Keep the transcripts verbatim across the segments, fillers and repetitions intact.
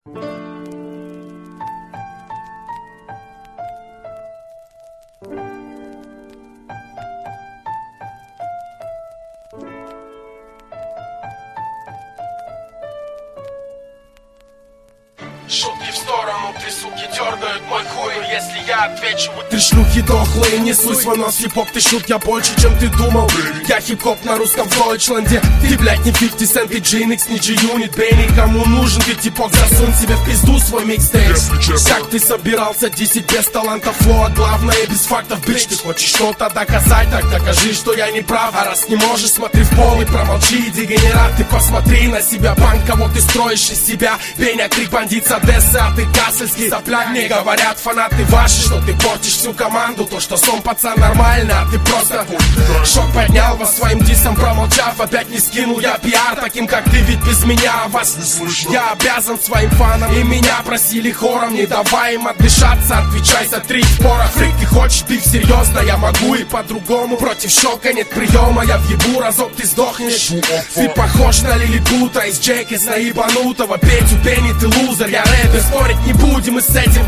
Шутки в сторону, ты, суки, дергают мой хуй. Если я отвечу, вы ты шлюхи дохлые. Несу свой нос хип-хоп, ты шут, я больше, чем ты думал. Я хип-хоп на русском в Дойчленде. Ты, блядь, не фифти Cent, ты Джинекс, не G-Unit, Бенни. Кому нужен ты, типок, засунь себе в пизду свой микстейп. Как ты собирался, десять без таланта флоа. Главное, без фактов, бич. Ты хочешь что-то доказать, так докажи, что я не прав. А раз не можешь, смотри в пол и промолчи, дегенерат. Ты посмотри на себя, банк, кого ты строишь из себя. Беня, крик, бандит с Одессы, а ты кассельский сопляк. Мне говорят фанаты ваши, что ты портишь всю команду. То, что сон, пацан, нормально, а ты просто шок поднял вас своим дисом, промолчав. Опять не скинул я пиар таким, как ты, ведь без меня вас я обязан своим фанам. И меня просили хором, не давай им отдышаться. Отвечай за три спора, фрик, ты хочешь биф серьезно? Я могу и по-другому, против шока нет приема. Я въебу разок, ты сдохнешь. Ты похож на лилипута из Джейкис, на ебанутого Петю, Бенни, ты лузер. Я рэпер, спорить не будем и с этим.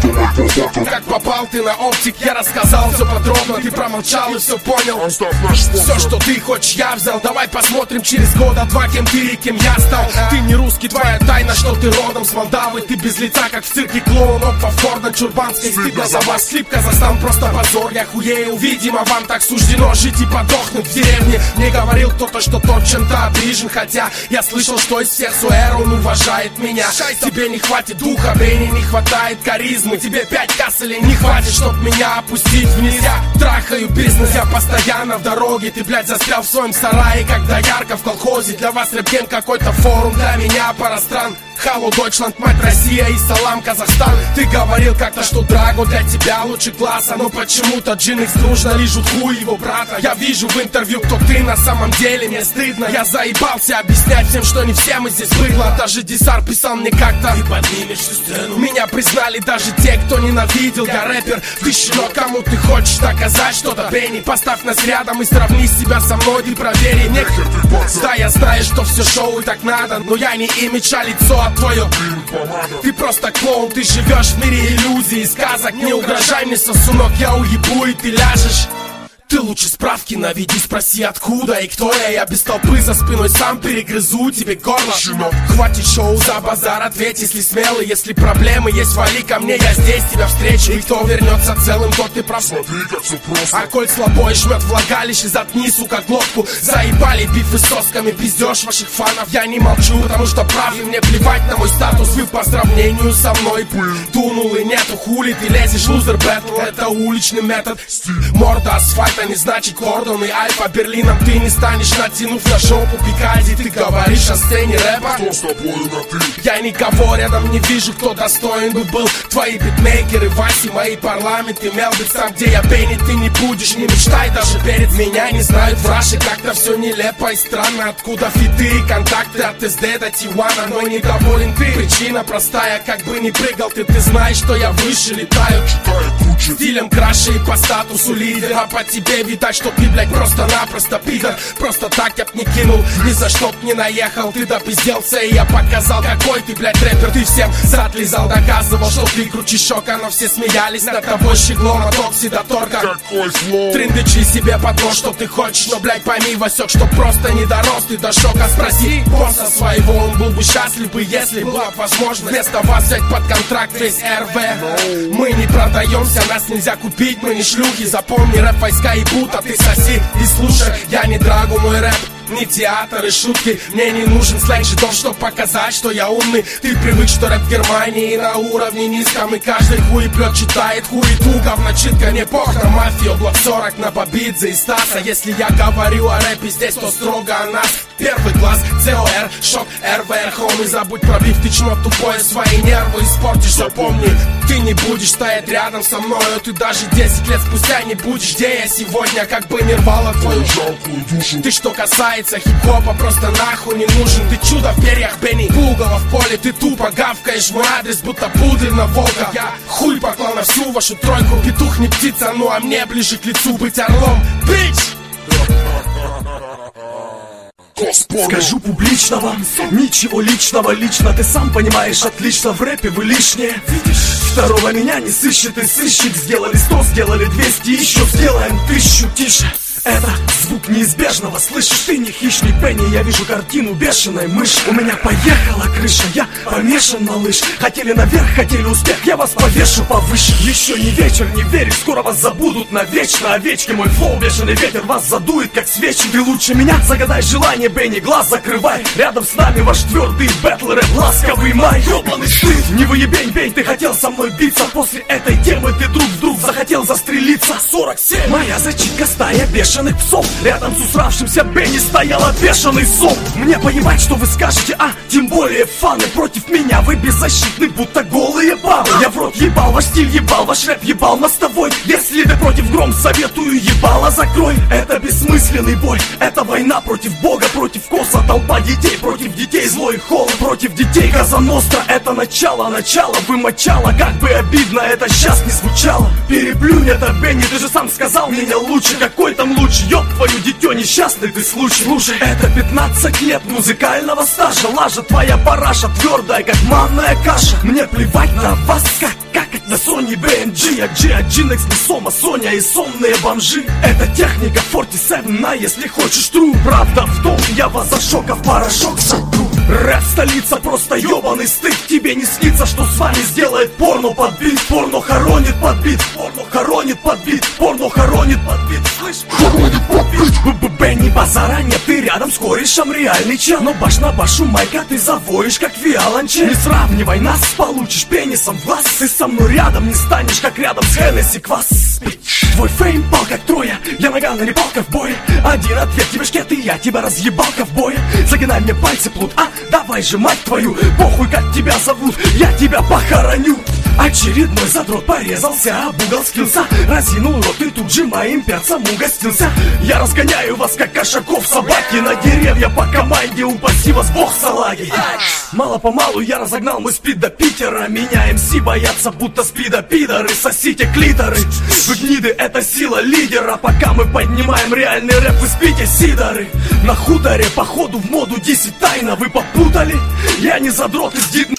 Как попал ты на оптик, я рассказал все подробно. Ты промолчал и все понял. Все, что ты хочешь, я взял. Давай посмотрим через года два, кем ты и кем я стал. Ты не русский, твоя тайна, что ты родом с Молдавы. Ты без лица, как в цирке клоун. Опа, в Фордон, Чурбанской. Стыдно за вас, клип Казахстан, просто позор. Я хуею, видимо, вам так суждено жить и подохнуть в деревне. Мне говорил кто-то, что тот чем-то обижен. Хотя я слышал, что из всех суэр он уважает меня. Тебе не хватит духа, Бенни, не хватает харизмы. Тебе пять касселей не хватит, чтоб меня опустить вниз. Я трахаю бизнес, я постоянно в дороге. Ты, блядь, застрял в своем сарае, как доярка в колхозе. Для вас рэп-ген какой-то форум, для меня пара стран. Халло, Дойчланд, мать Россия и салам, Казахстан. Ты говорил как-то, что Драго для тебя лучше класса. Но почему-то Джинекс дружно лижут хуй его брата. Я вижу в интервью, кто ты на самом деле, мне стыдно. Я заебался объяснять всем, что не все мы здесь быдло. Даже Дисар писал мне как-то: ты поднимешь всю сцену. Меня признали даже те, кто ненавидел. Я рэпер, ты щенок, кому ты хочешь доказать что-то, Бенни? Поставь нас рядом и сравни себя со мной, ты провери. Нет, да, я знаю, что все шоу и так надо, но я не имидж, а лицо твое. Ты просто клоун, ты живешь в мире иллюзий и сказок. Не угрожай мне, сосунок, я уебу и ты ляжешь. Ты лучше справки наведи, спроси откуда и кто я. Я без толпы за спиной сам перегрызу тебе горло. Хватит шоу за базар, ответь, если смелый. Если проблемы есть, вали ко мне, я здесь тебя встречу. И кто вернется целым, тот ты прав. Смотри, как все просто. А коль слабой жмет влагалище, заткни, сука, глотку. Заебали бифы с сосками, пиздешь ваших фанов. Я не молчу, потому что прав, и мне плевать на мой статус. Вы по сравнению со мной дунул и нету, хули ты лезешь, лузер бэтл. Это уличный метод, морда асфальт. Не значит кордон и альфа Берлином ты не станешь, натянув на жопу Пикади. Ты говоришь о сцене рэпа, кто с тобой на ты? Я никого рядом не вижу, кто достоин бы был. Твои битмейкеры, Васи, мои парламенты, Мелбикс, там где я Бенни, ты не будешь, не мечтай даже перед меня. Не знают в Раше, как-то все нелепо и странно. Откуда фиты и контакты от эс дэ до Тивана. Но недоволен ты, причина простая. Как бы ни прыгал ты, ты знаешь, что я выше летаю. Стилем краше и по статусу лидер. А по тебе видать, что ты, блядь, просто-напросто пидор. Просто так я б не кинул, ни за что б не наехал. Ты допизделся, и я показал, какой ты, блядь, рэпер. Ты всем зад лизал, доказывал, что ты круче шока. Но все смеялись над тобой щеглом от Окси до Торга. Какой флоу? Трындычи себе под нос, что ты хочешь. Но, блядь, пойми, Васек, что просто не дорос ты до шока. Спроси босса своего, он был бы счастлив бы, если была возможность вместо вас взять под контракт весь эр вэ. No. Мы не продаемся, нас нельзя купить, мы не шлюхи. Запомни, рэп войска и будто ты соси и слушай. Я не Драго, мой рэп не театр и шутки. Мне не нужен сленг жидов, чтоб показать, что я умный. Ты привык, что рэп в Германии на уровне низком. И каждый хуеплет читает хуету, говночитка. Не пох на мафию, блок сорок на Бабидзе и Стаса. Если я говорю о рэпе здесь, то строго о нас. Первый класс, цэ о эр, шок, эр вэ эр, хоми. Забудь про биф, ты чмо тупое, свои нервы испортишь, запомни. Ты не будешь стоять рядом со мною. Ты даже десять лет спустя не будешь, где я сегодня. Как бы не рвало твою жалкую душу. Ты что касается хип-хопа, просто нахуй не нужен. Ты чудо в перьях, Бенни, пугало в поле. Ты тупо гавкаешь мой адрес, будто пудель на волка. Я хуй поклал на всю вашу тройку. Петух не птица, ну а мне ближе к лицу быть орлом. Бич! Скажу публично вам, ничего личного, лично ты сам понимаешь отлично, в рэпе вы лишние. Второго меня не сыщет и сыщик. Сделали сто, сделали двести, еще сделаем тысячу. Тише, это звук неизбежного. Слышишь, ты не хищник Бенни, я вижу картину бешеной мыши. У меня поехала крыша, я помешан на лыж. Хотели наверх, хотели успех, я вас повешу повыше. Еще не вечер, не веришь, скоро вас забудут навечно. Овечки, мой флоу, бешеный ветер вас задует, как свечи. Ты лучше меня, загадай желание, Бенни, глаз закрывай. Рядом с нами ваш твердый бэтл рэп, ласковый май. Ёбаный стыд, не выебень, бень, ты хотел со мной биться. После этой темы ты вдруг вдруг захотел застрелиться. Сорок семь, моя зачитка, стая бешеных псов. Рядом с усравшимся Бенни стояла бешеный сом. Мне понимать, что вы скажете, а тем более фаны. Против меня вы беззащитны, будто голые бабы. Я в рот ебал, ваш стиль ебал, ваш рэп ебал мостовой. Если ты против гром, советую ебало закрой. Это бессмысленный бой, это война против бога, против коса, толпа детей, против детей злой холод, против детей Коза Ностра. Это начало, начало, вы мочало. Как бы обидно это сейчас не звучало. Переплюнь это, Бенни, ты же сам сказал меня лучше. Какой там лучше, ёб твою дитё, несчастный ты случай. Слушай, это пятнадцать лет музыкального стажа. Лажа твоя параша, твердая как манная каша. Мне плевать на вас, как какать на Sony би эм джи. А джи, а Джинекс не Сома, Соня и сонные бомжи. Это техника сорок семь, на если хочешь true. Правда в том, я вас за шока в порошок сотру. Рэп столица, просто ёбаный стыд. Тебе не снится, что с вами сделает порно под бит. Порно хоронит под бит, порно хоронит под бит, порно хоронит под бит. Слышь, хоронит под бит. Бенни, базара нет, ты рядом с корешем реальный чел. Но баш на башу, майка, ты завоешь, как виолончель. Не сравнивай нас, получишь пенисом в глаз. Ты со мной рядом не станешь, как рядом с Хеннесси квас. Твой фейм пал как Троя, я нагана не пал ковбоя. Один ответ тебе шкет, и я тебя разъебал ковбоя. Загинай мне пальцы плут, а давай же, мать твою. Похуй, как тебя зовут, я тебя похороню. Очередной задрот порезался, об угол скился. Разинул рот и тут же моим перцем угостился. Я разгоняю вас, как кошаков собаки. На деревья по команде, упаси вас бог салаги. Мало-помалу я разогнал мой спид до Питера. Меня эм си боятся, будто спида пидоры. Сосите клиторы, вы гниды, это сила лидера. Пока мы поднимаем реальный рэп, вы спите сидоры. На хуторе, походу в моду десять тайна. Вы попутали? Я не задрот из дид...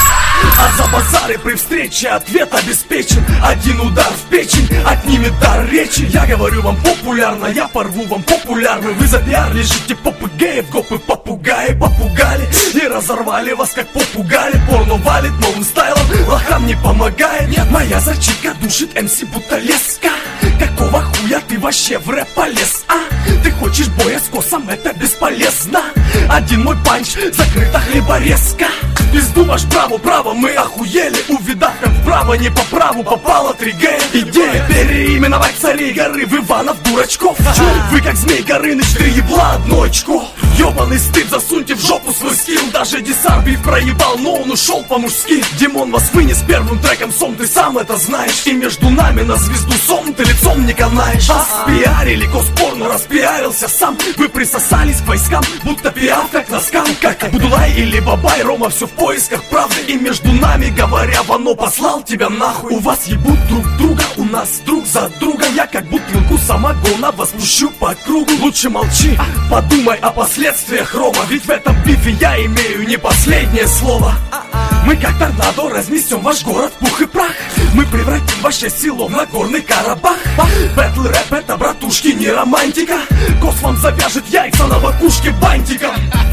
А за базары при встрече ответ обеспечен. Один удар в печень отнимет дар речи. Я говорю вам популярно, я порву вам популярно. Вы за пиар лежите попугаев, гопы попугаи попугали и разорвали вас как попугали. Порно валит новым стайлом, лохам не помогает. Нет, моя зачитка душит эм си будто леска. Какого хуя ты вообще в рэп полез, а? Ты хочешь боя с косом, это бесполезно. Один мой панч, закрыта хлеборезка. Пизду ваш право, право, мы охуели. Увидав, как вправо, не по праву попало три гэ. Идея переименовать царей горы в Иванов дурачков. Вы как змей Горыныч, три ебла, одно очко. Ёбаный стыд, засуньте в жопу свой скилл. Даже Десар биф проебал, но он ушел по-мужски. Димон вас вынес первым треком сом, ты сам это знаешь. И между нами на звезду сом ты лицом не канаешь. Вас пиарили, коспорно распиарился сам. Вы присосались к войскам, будто пиар как носкам. Как Будулай или Бабай, Рома все в поисках правды. И между нами говоря, Вано послал тебя нахуй. У вас ебут друг друга, у нас друг за друга. Я как бутылку самогона вас пущу по кругу. Лучше молчи, подумай о последствиях, Рома. Ведь в этом бифе я имею не последнее слово. Мы как торнадо разнесем ваш город в пух и прах. Мы превратим ваше село в Нагорный Карабах. Бэтл рэп это, братушки, не романтика. Кос вам завяжет яйца на макушке бантиком.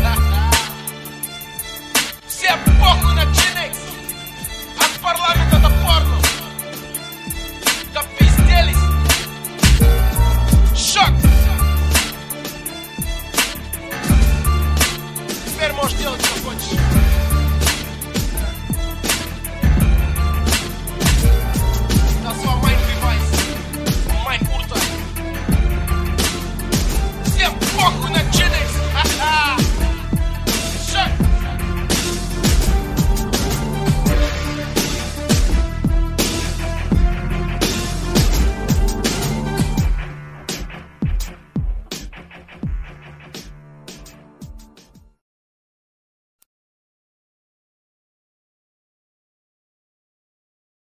Всем похуй на Джинекс. От парламента до порно. Допизделись. Шок. Теперь можешь делать, что хочешь.